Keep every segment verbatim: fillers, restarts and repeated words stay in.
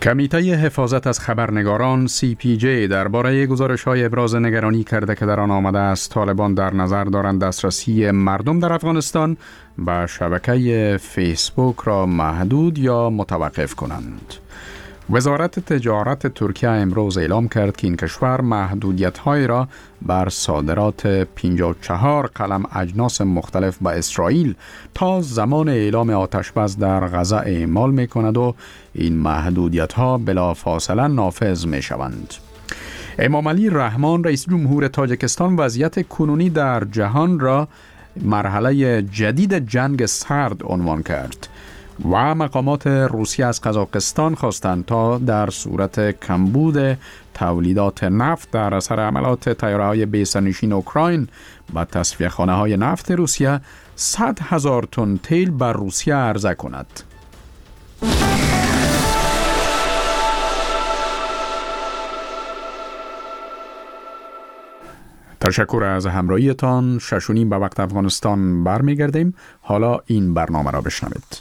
کمیته حفاظت از خبرنگاران سی پی جی درباره گزارش‌های ابراز نگرانی کرده که در آن آمده است طالبان در نظر دارند دسترسی مردم در افغانستان به شبکه فیسبوک را محدود یا متوقف کنند. وزارت تجارت ترکیه امروز اعلام کرد که این کشور محدودیت‌های را بر صادرات پنجاه و چهار قلم اجناس مختلف به اسرائیل تا زمان اعلام آتشبس در غزه اعمال می‌کند و این محدودیت‌ها بلافاصله نافذ می‌شوند. امامعلی رحمان رئیس جمهور تاجیکستان وضعیت کنونی در جهان را مرحله جدید جنگ سرد عنوان کرد و مقامات روسیه از قزاقستان خواستند تا در صورت کمبود تولیدات نفت در اثر عملات طیاره‌های بی‌سرنشین اوکراین به تصفیه‌خانه‌های نفت روسیه صد هزار تن تیل بر روسیه عرضه کند. تشکر از همراهیتان. شش و نیم به وقت افغانستان برمیگردیم. حالا این برنامه را بشنوید.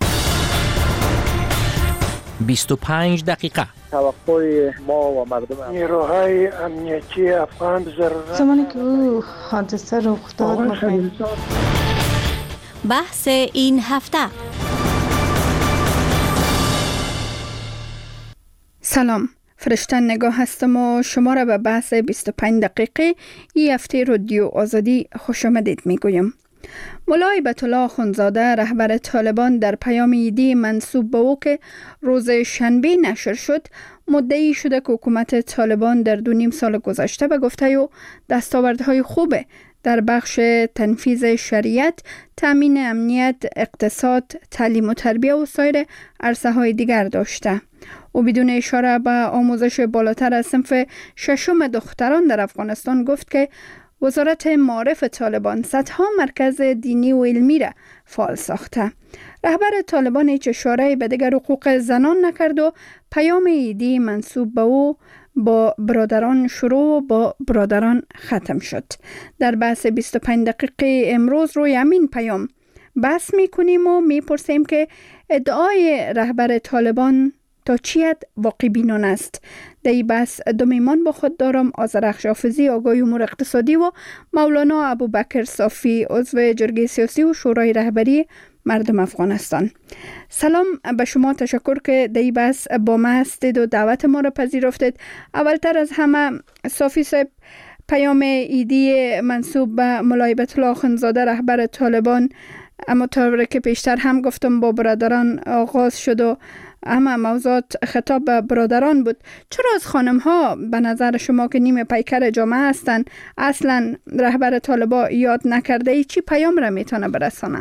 بیست و پنج دقیقه توقع ما و مردم نیروهای امنیتی افغان ضرورت زمانی که او حادثه رخ داد می‌خواهیم بحث این هفته. سلام، فرشته نگاه هستم و شما را به بحث بیست و پنج دقیقه این هفته رادیو آزادی خوش آمدید میگویم. ملا هیبت الله اخندزاده رهبر طالبان در پیام ایدی منسوب به او که روز شنبه نشر شد مدعی شده که حکومت طالبان در دو نیم سال گذشته به گفته او دستاوردهای خوب در بخش تنفیذ شریعت، تامین امنیت، اقتصاد، تعلیم و تربیه و سایر عرصه‌های دیگر داشته. او بدون اشاره به آموزش بالاتر از صنف ششم دختران در افغانستان گفت که وزارت معارف طالبان صدها مرکز دینی و علمی را فعال ساخته. رهبر طالبان هیچ اشاره‌ای به دیگر حقوق زنان نکرد و پیام ایدی منسوب به او با برادران شروع و با برادران ختم شد. در بحث بیست و پنج دقیقه امروز روی همین پیام بحث می‌کنیم و می‌پرسیم که ادعای رهبر طالبان تا چی حد واقع بینان است. در این بحث دو میهمان با خود دارم: آذرخش حافظی آگاه امور اقتصادی و مولانا ابوبکر صافی عضو جرگه سیاسی و شورای رهبری مردم افغانستان. سلام به شما، تشکر که در این بحث با ما هستید و دعوت ما را پذیرفتید. اولتر از همه صافی صاحب، پیام ایدی منسوب به ملا هیبت الله اخندزاده رهبر طالبان اما طوری که پیشتر هم گفتم با برادران آغاز شد و اما موضوعات خطاب به برادران بود. چرا از خانم ها به نظر شما که نیم پیکر جامعه هستند اصلا رهبر طالبان یاد نکرده ای چی پیام را میتونه برسانه؟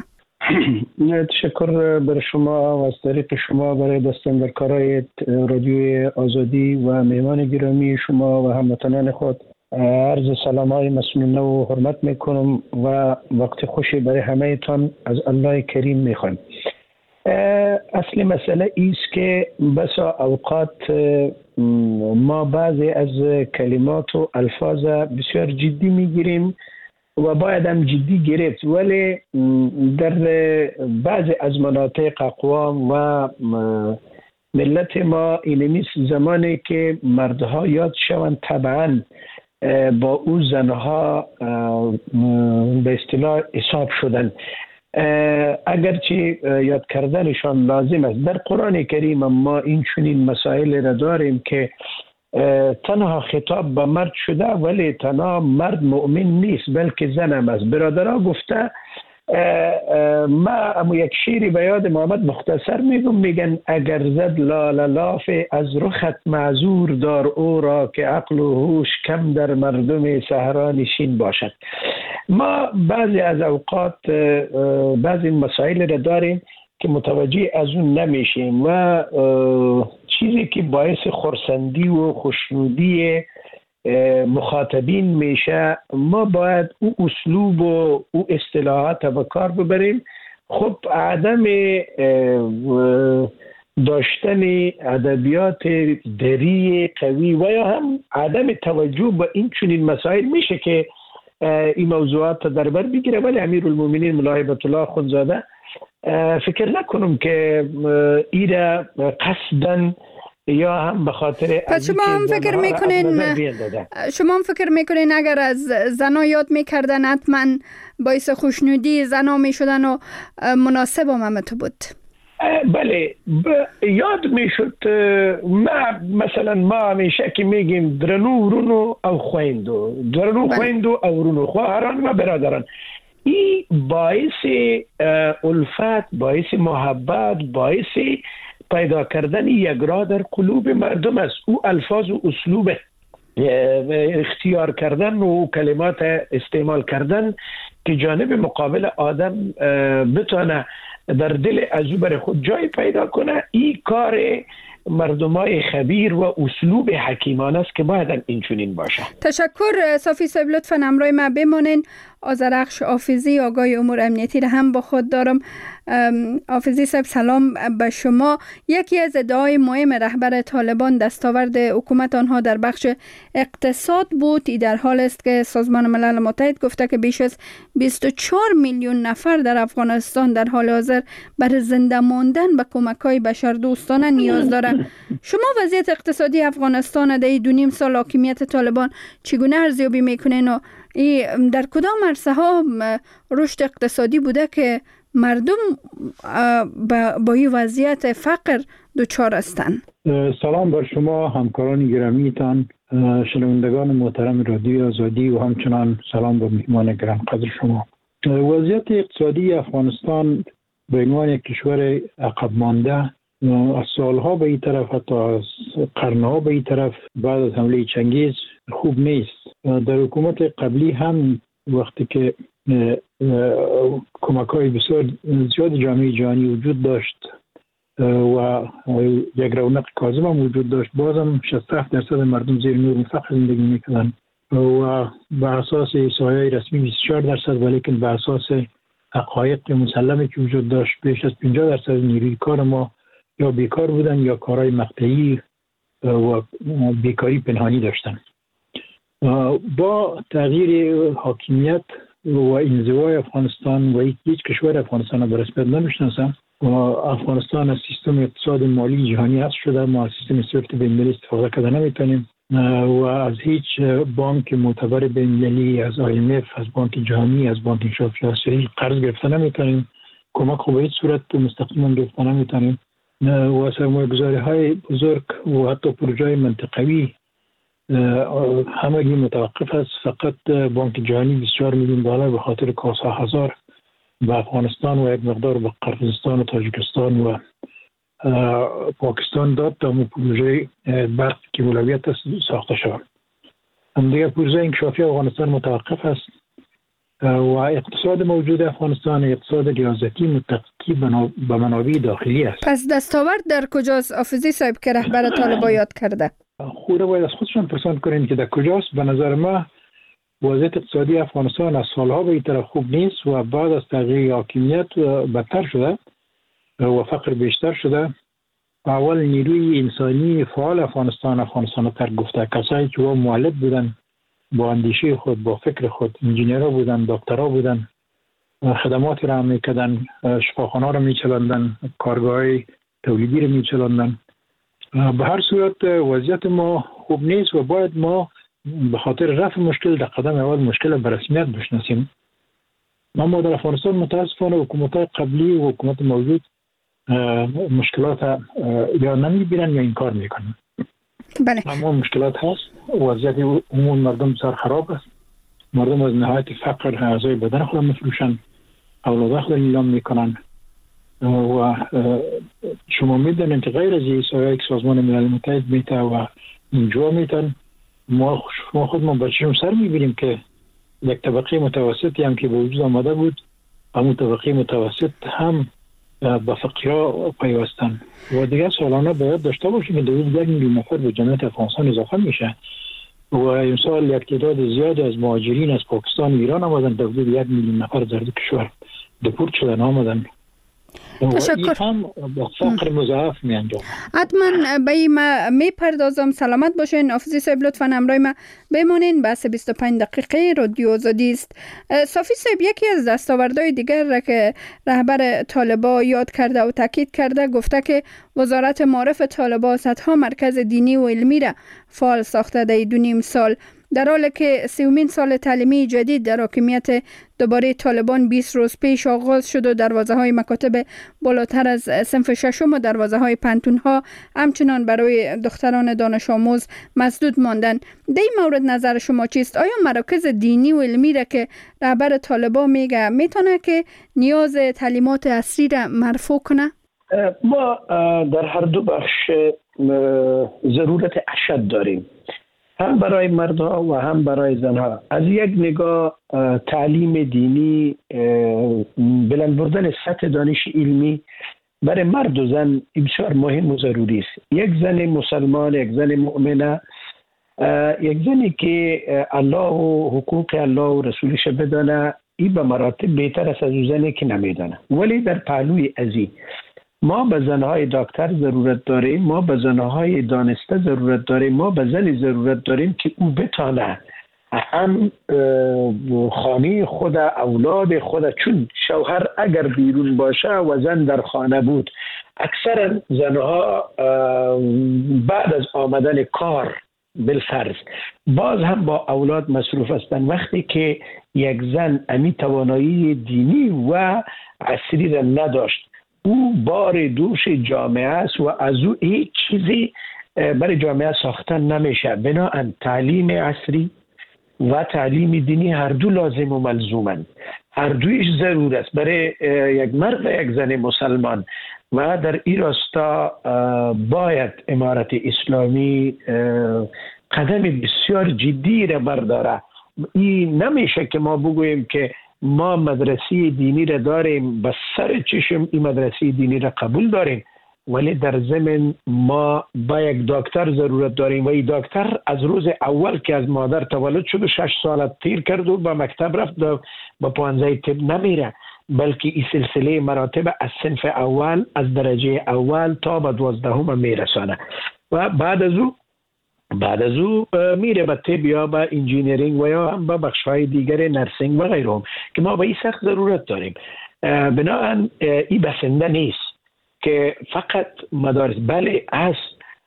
تشکر بر شما و از طریق شما برای دستاندرکارای رادیوی آزادی و مهمان گرامی شما و هموطنان خود عرض سلام های مسنونه و حرمت میکنم و وقت خوشی برای همه تان از الله کریم میخوایم. اصل مسئله ایست که بسا اوقات ما بعضی از کلمات و الفاظ بسیار جدی میگیریم و باید هم جدی گرفت، ولی در بعضی از مناطق اقوام و ملت ما اینمیست زمانی که مردها یاد شوند طبعا با او زنها به اصطلاح حساب شدن، اگرچه یاد کردنشان لازم است. در قرآن کریم ما این چنین مسائل را داریم که تنها خطاب به مرد شده ولی تنها مرد مؤمن نیست بلکه زن هم است. برادرها گفته، ما اما یک شیری به یاد محمد مختصر میگم، میگن اگر زد لاله لاف از رخت معذور دار او را که عقل و هوش کم در مردم صحرا نشین باشد. ما بعضی از اوقات بعضی مسائل را داریم که متوجه از اون نمیشیم و چیزی که باعث خرسندی و خوشنودی مخاطبین میشه ما باید او اسلوب و او اصطلاحات به کار ببریم. خب عدم داشتن ادبیات دری قوی و یا هم عدم توجه به این چنین مسائل میشه که این موضوعات در بر بگیره، ولی امیرالمومنین ملا هیبت الله اخندزاده فکر نکنم که ایره قصداً یا هم به خاطر پس شما هم فکر میکنین شما هم فکر میکنین اگر از زنا یاد میکردن حتما باعث خوشنودی زنا میشدن و مناسب هم تو بود؟ بله یاد میشد. ما مثلا ما همیشه که میگیم درنو رونو او خویندو درنو خویندو او رونو خواهران و برادران، این باعث الفت، باعث محبت، باعث پیدا کردن یک راه در قلوب مردم است. او الفاظ و اسلوب اختیار کردن و کلمات استعمال کردن که جانب مقابل آدم بتونه در دل از او بر خود جای پیدا کنه، این کار مردمای خبیر و اسلوب حکیمانه است که باید این چنین باشه. تشکر صافی صاحب، لطفاً همراه ما بمانین. آذرخش حافظی آگاه امور امنیتی را هم با خود دارم. حافظی صاحب سلام به شما. یکی از ادعای مهم رهبر طالبان دستاورد حکومت آنها در بخش اقتصاد بود. ای در حال است که سازمان ملل متحد گفته که بیش از بیست و چهار میلیون نفر در افغانستان در حال حاضر برای زنده ماندن به کمک‌های بشردوستانه نیاز دارند. شما وضعیت اقتصادی افغانستان در این دو نیم سال حاکمیت طالبان چگونه ارزیابی میکنین و در کدام عرصه ها رشد اقتصادی بوده که مردم با این وضعیت فقر دچار هستند؟ سلام بر شما همکاران گرامیتان، شنوندگان محترم رادیو آزادی و همچنان سلام به مهمان گرانقدر شما. وضعیت اقتصادی افغانستان به عنوان یک کشور عقب مانده از سالها به این طرف، حتی از قرنها به این طرف بعد از حمله چنگیز خوب نیست. در حکومت قبلی هم وقتی که کمک‌های بسیار زیاد جامعه جهانی وجود داشت و یک رونق کاذب هم وجود داشت، بازم شصت و هفت درصد مردم زیر نور فقر زندگی می‌کردند و بر اساس احصایه‌های رسمی بیست و چهار درصد، ولیکن بر اساس حقایق مسلمه که وجود داشت بیش از پنجاه درصد نیروی کار ما یا بیکار بودن یا کارهای مقطعی و بیکاری پنهانی داشتن. با تغییر حاکمیت و انزوای افغانستان و هیچ کشور افغانستان به رسمیت نمیشناسه و افغانستان از سیستم اقتصاد مالی جهانی حذف شده. ما از سیستم سویفت بین‌المللی استفاده کرده نمیتونیم و از هیچ بانک معتبر بین‌المللی، از آی ام اف، از بانک جهانی، از بانک انشافی آسیایی قرض گرفته نمیتونیم. کمک خو به هیچ صورت مستقیما گرفته نمیتونیم و سرمایه‌گذاری های بزرگ و حتی پروژه منطقوی همگی متوقف است. فقط بانک جهانی بیست و چهار میلیون دلار به خاطر کاسا هزار به افغانستان و یک مقدار به قرقیزستان و تاجیکستان و پاکستان داد تا پروژه برق که اولویت ساخته شود. هم دیگه پروژه انکشافی افغانستان متوقف است و اقتصاد موجود افغانستان اقتصاد ریاضتی متکی به منابع داخلی است. پس دستاورد در کجاست حافظی صاحب که رهبر طالبان یاد کرده؟ خوره باید از خودشون پرسان کنین که در کجاست. به نظر ما وضعیت اقتصادی افغانستان از سالها به این طرف خوب نیست و بعد از تغییر حاکمیت بدتر شده و فقر بیشتر شده. اول نیروی انسانی فعال افغانستان افغانستان تر گفته، کسایی که با مؤلف بودن، با اندیشه خود، با فکر خود، انجینیرها بودن، دکترها بودن، خدماتی را میکردن، شفاخانه را میچلاندن، کارگاه تولیدی را میچلاندن. به هر صورت وضعیت ما خوب نیست و باید ما به خاطر رفع مشکل در قدم اول مشکل به رسمیت بشناسیم. ما در افغانستان متاسفانه حکومت‌های قبلی و حکومت موجود مشکلات یا نمیبینن یا انکار میکنن. بله. اما مشکلات هست. وضعیت عموم مردم بسیار خراب است. مردم از نهایت فقر اعضای بدن خود میفروشن، اولاد خود اعلام میکنن و شما میدونید که غیر از ایسایی که سازمان ملل متحد میته و اینجا میتن، ما شما خود ما بچه‌شون سر میبینیم که یک طبقه متوسطی هم که به وجود آمده بود، همون طبقه متوسط هم با فقیرها پیوستن و دیگه سالانه باید داشته باشیم که دوید یک میلیون نفر به جمعیت افغانستان اضافه میشه و امسال یک تعداد زیادی از مهاجرین از پاکستان و ایران آمدن، دوید یک میلیون نفر در دو کشور دپورت شدن آمدن تشکر. هم با فقر مضاعف می انجام. حتما به این می پردازم. سلامت باشین. حافظی صاحب لطفا همراه ما بمونین. بحث بیست و پنج دقیقه رادیو آزادی است. صافی صاحب، یکی از دستاوردهای دیگر را که رهبر طالبان یاد کرده و تاکید کرده، گفته که وزارت معارف طالبان صدها مرکز دینی و علمی را فعال ساخته در دو نیم سال، در حالی که سیومین سال تعلیمی جدید در حاکمیت دوباره طالبان بیست روز پیش آغاز شد و دروازه های مکاتب بالاتر از صنف ششم و دروازه های پنتون ها همچنان برای دختران دانش آموز مسدود ماندن. در این مورد نظر شما چیست؟ آیا مراکز دینی و علمی را که رهبر طالبان میگه میتونه که نیاز تعلیمات عصری را مرفوع کنه؟ ما در هر دو بخش ضرورت اشد داریم، هم برای مردها و هم برای زنها. از یک نگاه تعلیم دینی، بلند بردن سطح دانش علمی برای مرد و زن بسیار مهم و ضروری است. یک زن مسلمان، یک زن مؤمنه، یک زنی که الله و حقوق الله و رسولش بدانه، این به مراتب بهتر است از اون زنی که نمیدانه. ولی در پهلوی ازی ما به زنهای دکتر ضرورت داریم، ما به زنهای دانسته ضرورت داریم، ما به زنی ضرورت داریم که او بتانه هم خانه خود، اولاد خود، چون شوهر اگر بیرون باشه و زن در خانه بود، اکثر زنها بعد از آمدن کار بالفرض باز هم با اولاد مصروف هستند. وقتی که یک زن امی توانایی دینی و عصری را نداشت، او بار دوش جامعه است و از او هیچ چیزی برای جامعه ساختن نمیشه. بنابراین تعلیم عصری و تعلیم دینی هر دو لازم و ملزومند، هر دویش ضرور است برای یک مرد و یک زن مسلمان. و در این راستا باید امارت اسلامی قدم بسیار جدی را برداره. این نمیشه که ما بگوییم که ما مدرسه دینی را داریم، بس سر چشم این مدرسه دینی را قبول داریم، ولی در ضمن ما با یک دکتر ضرورت داریم و این دکتر از روز اول که از مادر تولد شد و شش سال تیر کرد و با مکتب رفت و با پانزده طب نمیره، بلکه این سلسله مراتب از صنف اول، از درجه اول تا به دوازدهم میرسانه و بعد از او بعد از او میره به طب یا به انجینیرینگ و یا هم به بخش‌های دیگر نرسینگ و غیره که ما به این سخت ضرورت داریم. بنابراین این بسنده نیست که فقط مدارس، بله از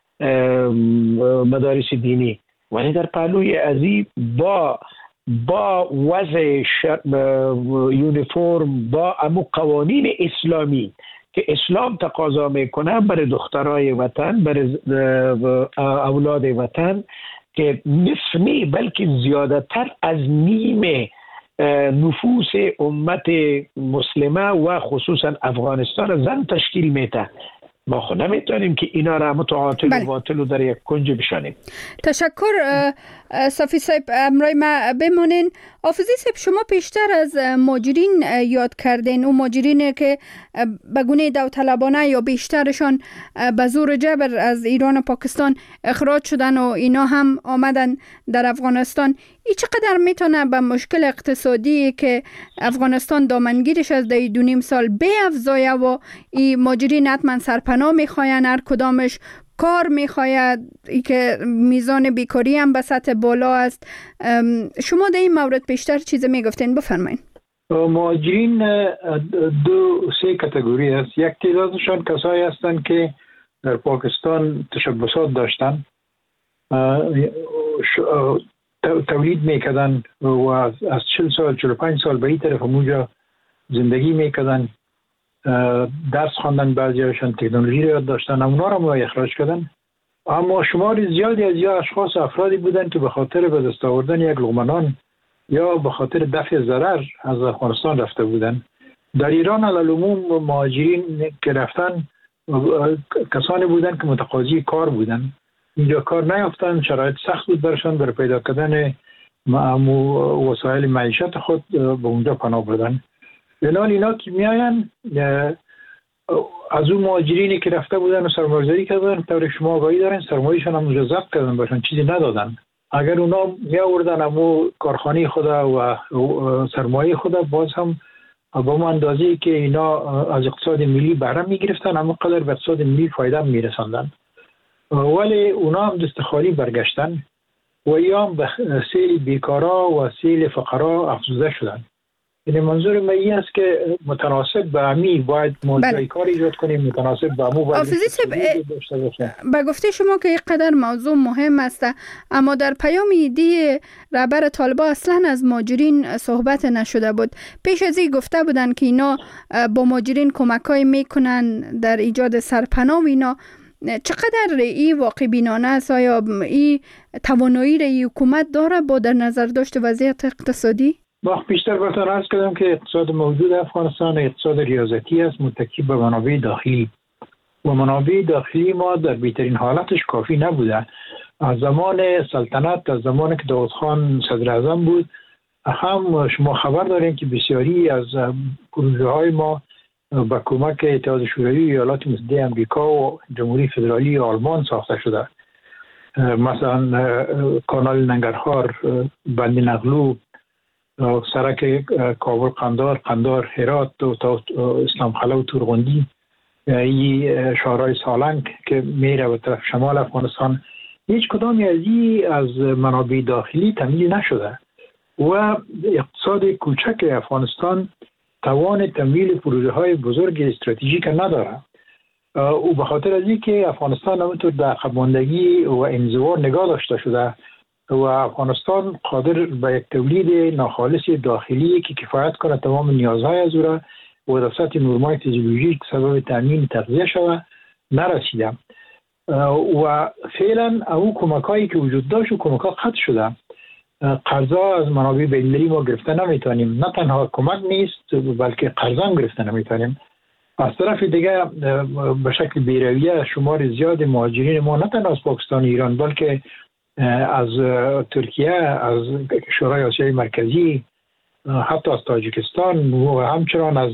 مدارس دینی، ولی در پهلوی ازی با با وضع یونیفرم، با امو قوانین اسلامی که اسلام تقاضا میکنه برای دخترای وطن، برای اولاد وطن، که نصف نی بلکه زیاده تر از نیم نفوس امت مسلمه و خصوصا افغانستان زن تشکیل میده. ما خود نمیتونیم که اینا را متعاطل و باطل و در یک کنج بشانیم. تشکر صافی صاحب، امرای ما بمونین. حافظی صاحب، شما پیشتر از ماجرین یاد کردین، او ماجرین که به گونه داوطلبانه یا بیشترشان به زور جبر از ایران و پاکستان اخراج شدن و اینا هم آمدن در افغانستان. ای چقدر میتونه به مشکل اقتصادی که افغانستان دامنگیرش از دی دو نیم سال به افزایه و این ماجرین حتما سرپناه میخواین، هر کدامش کار میخواید، ای که میزان بیکاری هم به سطح بالا است. شما در این مورد بیشتر چیز میگفتین، بفرمایید. مهاجرین دو سه کاتگوری است. یک تعدادشان کسایی هستند که در پاکستان تشبسات داشتن، تولید میکردن و از چهل سال چهل و پنج سال به این طرف همونجا زندگی میکردن، درس خواندن، بعضیاشان تکنولوژی رو داشتن، اونا رو ما اخراج کردن. اما شمار زیادی از یا اشخاص افرادی بودن که به خاطر به دست آوردن یک لقمه نان یا به خاطر دفع ضرر از افغانستان رفته بودن. در ایران علالعموم مهاجرین که رفتن کسانی بودن که متقاضی کار بودن، اینجا کار نیافتن، شرایط سخت بود برشان برای پیدا کردن وسایل معیشت خود، به اونجا پناه بردن. بنابراین اینا که میاین از اون مهاجرینی که رفته بودن و سرمایه‌گذاری کردن، طور شما آگاهی دارن، سرمایه‌شان هم اونجا ضبط کردن باشن، چیزی ندادن. اگر اونا می آوردن امو کارخانه خود و سرمایه خود، باز هم با اون اندازه‌ای که اینا از اقتصاد ملی بهره میگرفتن اما قدر به اقتصاد ملی فایده میرساندن، ولی اونا هم دست خالی برگشتن و یا به سیل بیکارا و سیل فقرا افزوده شدن. یعنی منظور من این است که متناسب به امی باید موضوع کار ایجاد کنیم، متناسب به امو باید داشته باشه. به گفته شما که یک قدر موضوع مهم است، اما در پیام ایدی رهبر طالبان اصلا از مهاجرین صحبت نشده بود. پیش از این گفته بودن که اینا با مهاجرین کمکای میکنن در ایجاد سرپناه و اینا. چقدر این واقع بینانه است؟ آیا این توانایی را حکومت داره با در نظر داشت وضعیت اقتصادی؟ ما بیشتر براتون عرض کردم که اقتصاد موجود افغانستان اقتصاد ریاضتی است، متکی به منابع داخلی و منابع داخلی ما در بهترین حالتش کافی نبوده. از زمان سلطنت، از زمانی که داود خان صدر اعظم بود، هم شما خبر دارین که بسیاری از پروژه های ما با کمک اتحاد شوروی، ایالات متحده آمریکا و جمهوری فدرالی آلمان ساخته شده. مثلا کانال ننگرهار، بند نقلو، سرک کابل قندار، قندار هرات و تا اسلام خلا و تورغندی، این شهرهای سالنگ که میره به طرف شمال افغانستان، هیچ کدامی از این از منابع داخلی تامین نشده و اقتصاد کوچک افغانستان توان تمویل پروژه های بزرگ استراتژیک نداره. او به خاطر از این که افغانستان همونطور در عقب ماندگی و انزوا نگاه داشته شده و افغانستان قادر به یک تولید ناخالص داخلی که کفایت کنه تمام نیازهای از او را و در سطح نورمای فیزیولوژیک سبب تامین تغذیه شود نرسیده و فعلا او کمکایی که وجود داشت و کمک‌ها قطع شده. قرضا از منابع بین‌المللی ما گرفته نمیتونیم، نه تنها کمک نیست بلکه قرضا هم گرفته نمیتونیم. از طرف دیگه به شکل بی‌رویه شمار زیاد مهاجرین ما نه تنها از پاکستان و ایران بلکه از ترکیه، از شورای آسیای مرکزی، حتی از تاجیکستان و همچنان از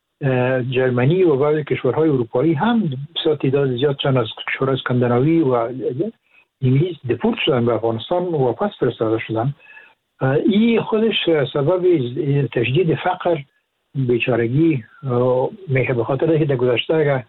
جرمنی و بعضی کشورهای اروپایی هم بسیار تعداد زیاد چند از کشورهای اسکاندیناوی و انگلیس دپورت شدن به افغانستان و واپس فرستاده شدن. این خودش سبب تشدید فقر، بیچارگی میشه. به خاطر اینکه در گذشته اگر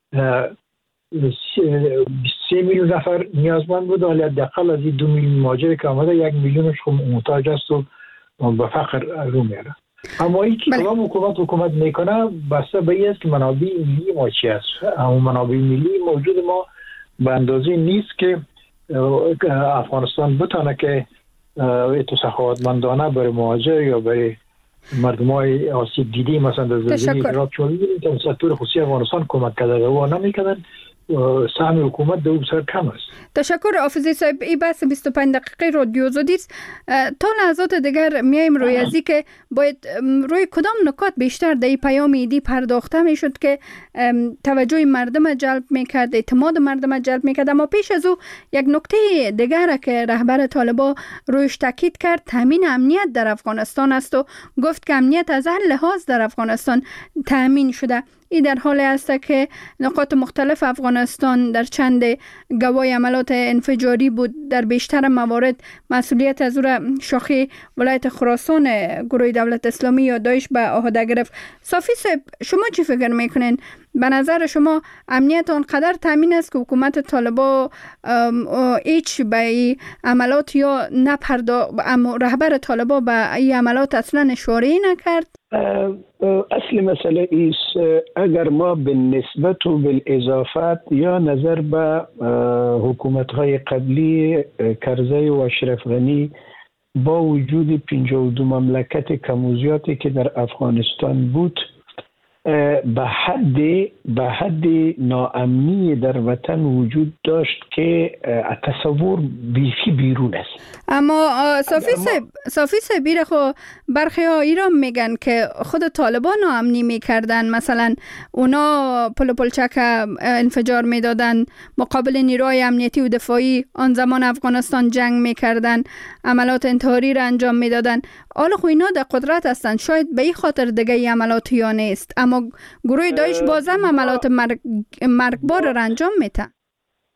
بیست و سه میلیون نفر نیازمند بود، ولی حداقل از این دو میلیون مهاجر که آمده یک میلیونش محتاج است و به فقر رو میره. اما این که کدام حکومت حکومت میکنه بسته به این است که منابع ملی ما چی است. اما منابع ملی موجود ما به اندازه نیست که افغانستان بتونه که تو سخاوتمندانه برای مهاجر یا برای مردم های آسیب دیده مثلا در زلزله عراق چون می‌بینید که سکتور خصوصی افغانستان کمک کرده و نمی‌کردن، سهم حکومت در بسیار کم است. تشکر حافظی صاحب. این بحث بیست و پنج دقیقه رادیو آزادی است. تا لحظات دیگر میایم روی ازی که باید روی کدام نکات بیشتر در این پیام ایدی پرداخته میشد که توجه مردم جلب میکرد، اعتماد مردم جلب میکرد. اما پیش از او یک نکته دیگر که رهبر طالبان رویش تاکید کرد تامین امنیت در افغانستان است و گفت که امنیت از هر لحاظ در افغانستان تامین شده. این در حالی است که نقاط مختلف افغانستان در چند گواهی عملات انفجاری بود. در بیشتر موارد مسئولیت از او را شاخه ولایت خراسان گروه دولت اسلامی یا داعش به عهده گرفت. صافی صاحب، شما چی فکر میکنین؟ به نظر شما امنیت آنقدر تامین است که حکومت طالبان هیچ به عملات یا نپرداخت، رهبر طالبان به این عملات اصلا اشاره نکرد؟ اصل مسئله ایست اگر ما به نسبت و بالاضافت یا نظر به حکومت‌های قبلی کرزی و اشرف غنی با وجود پنجاه و دو مملکت کموزیاتی که در افغانستان بود به حد به حد ناامنی در وطن وجود داشت که تصور بیخی بیرون است. اما صافی صاحب صافی صاحب خو برخی ها ایران میگن که خود طالبان ناامنی میکردن، مثلا اونا پل پلچک انفجار میدادن مقابل نیروهای امنیتی و دفاعی آن زمان افغانستان جنگ میکردن، عملات انتحاری را انجام میدادن. حالا خو اینا در قدرت هستن، شاید به این خاطر دیگه ای عملات یا نیست، اما گروه داعش بازم عملات مرگ مرگبار را انجام میده.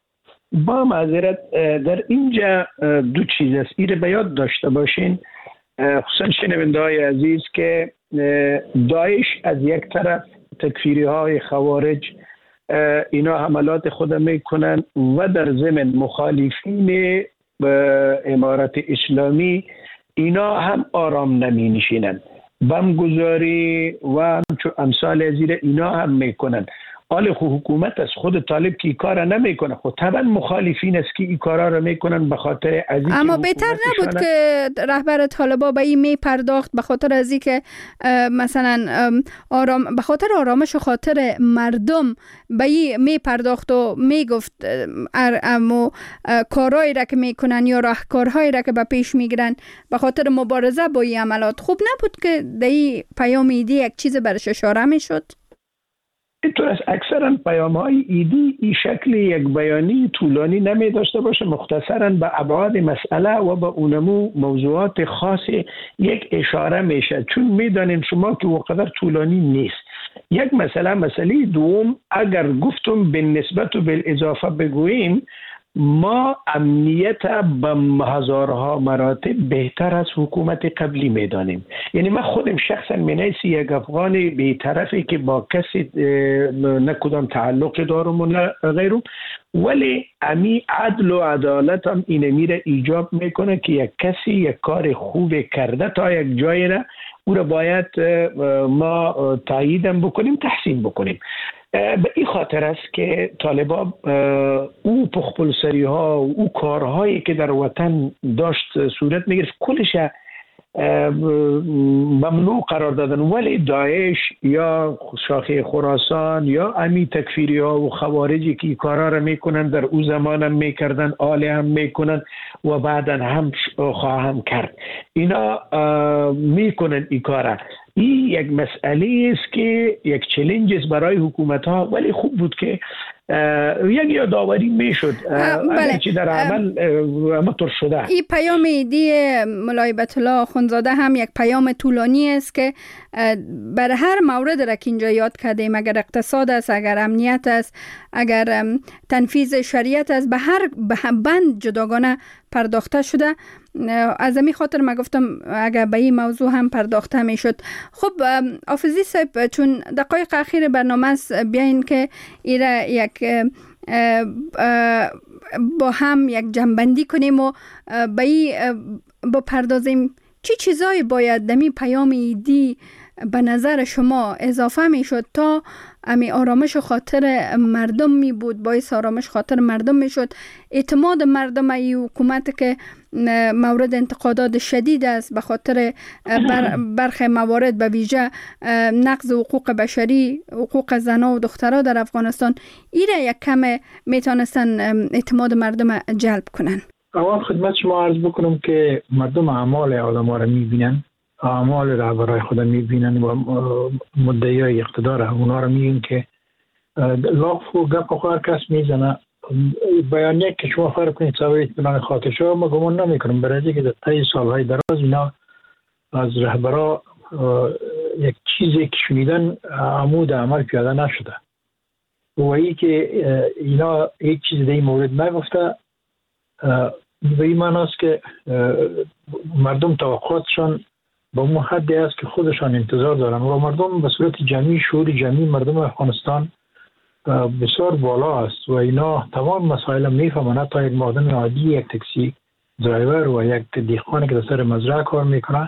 با معذرت در اینجا دو چیز است، این به یاد داشته باشین. خصوصا شنونده های عزیز که داعش از یک طرف تکفیری های خوارج اینا حملات خود میکنن و در ضمن مخالفین امارت اسلامی اینا هم آرام نمی نشینن، بمگذاری و امثال زیر اینا هم میکنن. حال خو حکومت از خود طالب که ای کار نمیکنه، خود طبعا مخالفین است که ای کارا رو میکنن به خاطر از این. اما بهتر نبود که رهبر طالبا به این می پرداخت به خاطر از اینکه مثلا آرام به خاطر آرامش و خاطر مردم به این می پرداخت و می گفت اما کارهایی را که میکنن یا راهکارهایی را که به پیش میگیرن به خاطر مبارزه با این عملات، خوب نبود که در این پیام ایدی یک چیز برش اشاره میشد؟ اینطور است. اکثرا پیام های ایدی این شکل یک بیانی طولانی نمی داشته باشه، مختصرا به ابعاد مسئله و به اونمو موضوعات خاص یک اشاره میشه، چون میدانیم شما که وقدر طولانی نیست. یک مسئله مسئله دوم اگر گفتم به نسبت و به اضافه بگوییم، ما امنیت به هزارها مراتب بهتر از حکومت قبلی میدانیم. یعنی من خودم شخصا منیسی یک افغان بی‌طرفی که با کسی نه کدام تعلق دارم و نه غیرم، ولی امی عدل و عدالت هم این میره ایجاب میکنه که یک کسی یک کار خوب کرده تا یک جایی را او را باید ما تاییدم بکنیم، تحسین بکنیم. به این خاطر است که طالبان او پخپلسری ها و او کارهایی که در وطن داشت صورت میگرفت کلش ممنوع قرار دادن، ولی داعش یا شاخه خراسان یا امی تکفیری ها و خوارجی که این کارها را میکنن در او زمان هم میکردن، آله هم میکنن و بعدا هم خواهم کرد. اینا میکنن این کارا. این یک مسئله است که یک چالش است برای حکومت ها، ولی خوب بود که یک یادآوری میشد بله. چی در عمل امطور شده. این پیام ایدی مولای بیت الله اخوندزاده هم یک پیام طولانی است که برای هر مورد را که اینجا یاد کردیم، اگر اقتصاد است، اگر امنیت است، اگر تنفیذ شریعت است، به هر بند جداگانه پرداخته شده. از همین خاطر ما گفتم اگر به این موضوع هم پرداخته می شد. خب حافظی صاحب، چون دقایق اخیر برنامه است، بیاین که ایره یک با هم یک جنبندی کنیم و به این بپردازیم چی چیزایی باید دمی پیام ایدی به نظر شما اضافه می شد تا امی آرامش خاطر مردم می بود، باعث آرامش خاطر مردم می شد، اعتماد مردم ای حکومت که مورد انتقادات شدید است به خاطر بر برخی موارد به ویژه نقض حقوق بشری، حقوق زنان و دخترها در افغانستان، ایره یک کم میتونستن اعتماد مردم جلب کنن. اول خدمت شما عرض بکنم که مردم اعمال آدم ها را میبینن، اعمال رهبرای خود میبینن و مدعیای اقتدار اونا را میبینن که لاف و گپ و هر کس میزنه. بیانیه که شما فرق کنید سوای اطمینان خاطر شما، ما گمان نمی کنم برای که در طی سالهای دراز اینا از رهبرا یک چیزی که شنیدن عمود عمل پیاده نشده و ای که اینا یک چیز در این مورد نگفته. به این معنی است که مردم توقعاتشان با اون حدی است که خودشان انتظار دارن و مردم به صورت جمعی، شعور جمعی مردم افغانستان بسیار بالا است و اینا تمام مسائل میفهمن. تا یک مردم عادی، یک تاکسی درایور و یک دیخوانی که در سر مزرعه کار میکنه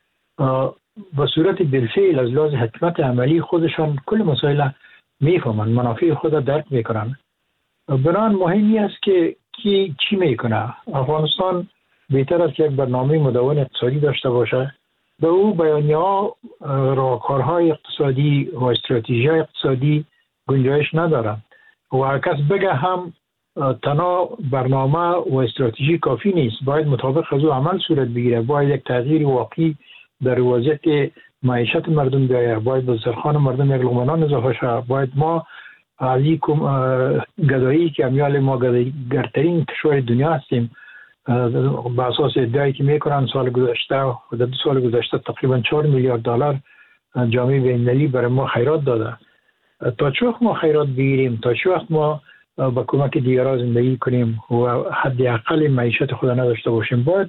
به صورت بالفعل از لحاظ حکمت عملی خودشان کل مسائل میفهمن، منافع خود درک میکنن. بنابراین مهمی است که کی چی میکنه. افغانستان بهتر است که یک برنامه مدون اقتصادی داشته باشه، به او بیانیه‌ها، راهکارهای اقتصادی و استراتژی اقتصادی گنجایش نداره و کس بگه هم تنها برنامه و استراتژی کافی نیست، باید مطابق از او عمل صورت بگیره. باید یک تغییر واقعی در وضعیت معیشت مردم بیاید، باید به سرخان مردم یک لقمه نان اضافه شود. باید ما علیکم گدایی که امیال ما گدایی‌ترین کشور دنیا هستیم به اساس ادعایی که میکنن سال گذشته و در دو سال گذشته تقریبا چهار میلیارد دلار جامعه بین‌المللی برای ما خیرات داده. تا چه وقت ما خیرات بگیریم، تا چه وقت ما با کمک دیگران زندگی کنیم و حداقل معیشت خود نداشته باشیم؟ باید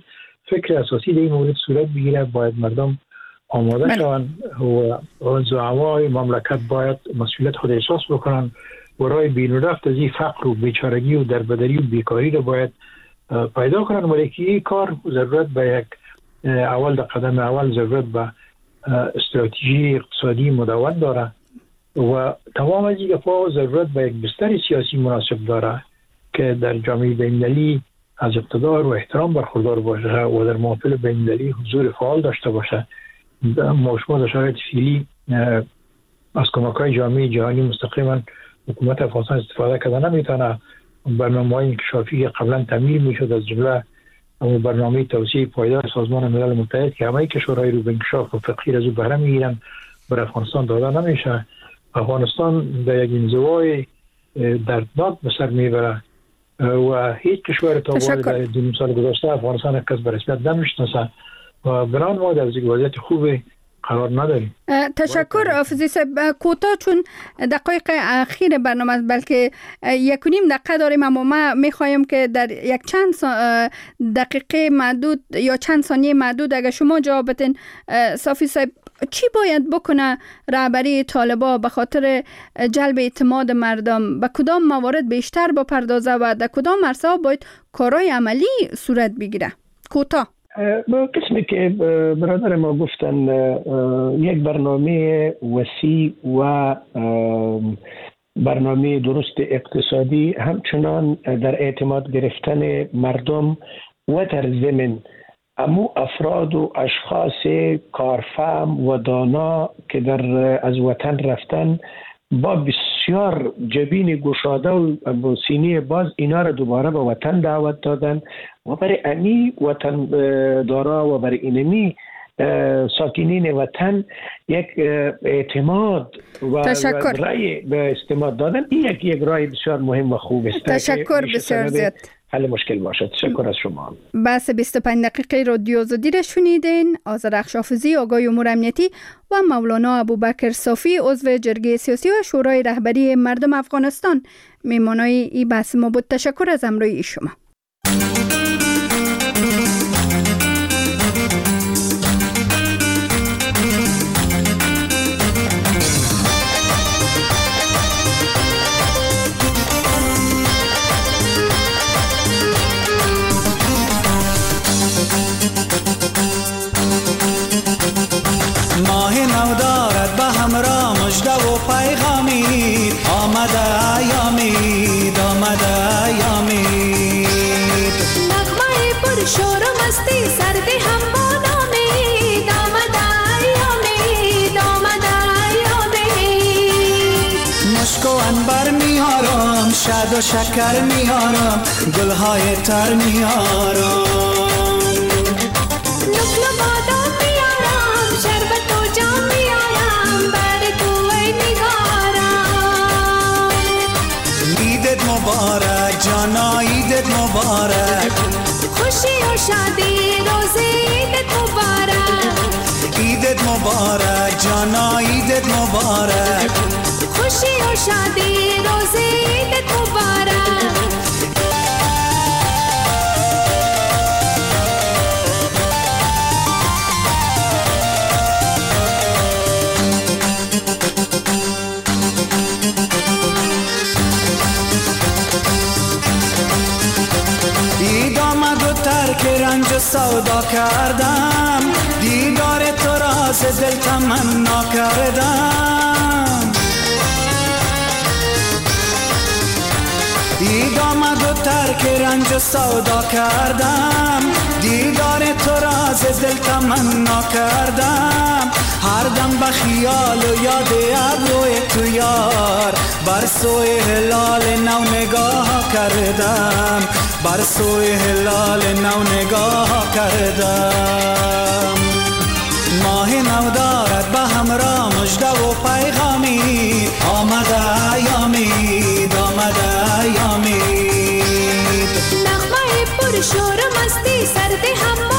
فکر اساسی در این مورد صورت بگیره، باید مردم آماده شوند و زعمای مملکت باید مسئولیت خود احساس بکنن و راه بین رفت از این فقر و بیچارگی و دربدری و بیکاری رو باید پیدا کنن. ولی که این کار ضرورت به یک اول در قدم اول ضرورت به استراتژی اقتصادی مدون داره و تمام از این گپا ضرورت به یک بستر سیاسی مناسب داره که در جامعه بین‌المللی از اقتدار و احترام برخوردار باشه و در محافل بین‌المللی حضور فعال داشته باشه. ما شما در شرایط فعلی از کمک‌های جامعه جهانی مستقیما حکومت افغانستان استفاده کرده نمیتونه. برنامه‌های انکشافی که قبلا تمویل میشد از جمله برنامه توسعه پایدار سازمان ملل متحد که همه کشورهای رو به انکشاف و فقیر از او بهره میگیرن بر افغانستان داده نمیشه. افغانستان در یک انزوای دردناک به سر میبره و هیچ کشور تا حالا در دو سال گذشته افغانستان کس به رسمیت نمیشناسه و بنابراین ما در یک وضعیت خوبی قرار نداریم. تشکر حافظی صاحب. کوتاه چون دقایق اخیر برنامه بلکه یک و نیم دقیقه داریم، اما ما میخوایم که در یک چند دقیقه معدود یا چند ثانیه معدود اگر شما جواب بدین صافی صاحب، چی باید بکنه رهبری طالبان به خاطر جلب اعتماد مردم؟ به کدام موارد بیشتر بپردازه و در کدام عرصه باید کارهای عملی صورت بگیره؟ کوتاه. با قسمی که برادر ما گفتن یک برنامه وسیع و برنامه درست اقتصادی همچنان در اعتماد گرفتن مردم و در ضمن امو افراد و اشخاص کارفهم و دانا که در از وطن رفتن با بسیار جبین گشاده و سینه باز اینا را دوباره به وطن دعوت دادن و برای امی وطن دارا و برای اینمی ساکنین وطن یک اعتماد و رای به استماد دادن. این یک یک رای بسیار مهم و خوب است. تشکر بسیار زیاد. حل مشکل باشد. تشکر از شما. بس بیست و پنج دقیقه رادیو آزادی را شنیدین. آذرخش حافظی آگاه امور امنیتی و مولانا ابوبکر صافی عضو جرگه سیاسی و شورای رهبری مردم افغانستان میمانای این بحث ما بود. تشکر از همراهی شما. شاد و شکر میارم، گلهای تر میارم، نقل بادام میارم، شربت و جام میارم، برای تو ای نگارم. عیدت مبارک جانا، عیدت مبارک، خوشی و شادی روزی عیدت مبارک. عیدت مبارک جانا، عیدت مبارک، خوشی و شادی روزی عیدت مبارک. عید آمد و ترک رنج و سودا کردم، دیدار تو را ز دل تمنا کردم. عید آمد و ترک رنج و سودا کردم، دیدار تو را ز دل تمنا کردم. هر دم به خیال و یاد ابروی تو یار، بر سوی هلال نو نگاه کردم، بر سوی هلال نو نگاه کردم. ماه نو دارد به همراه مژده و پیغامی، آمده ایامید، آمده ایامید. نغمه پر شور مستی سرد هم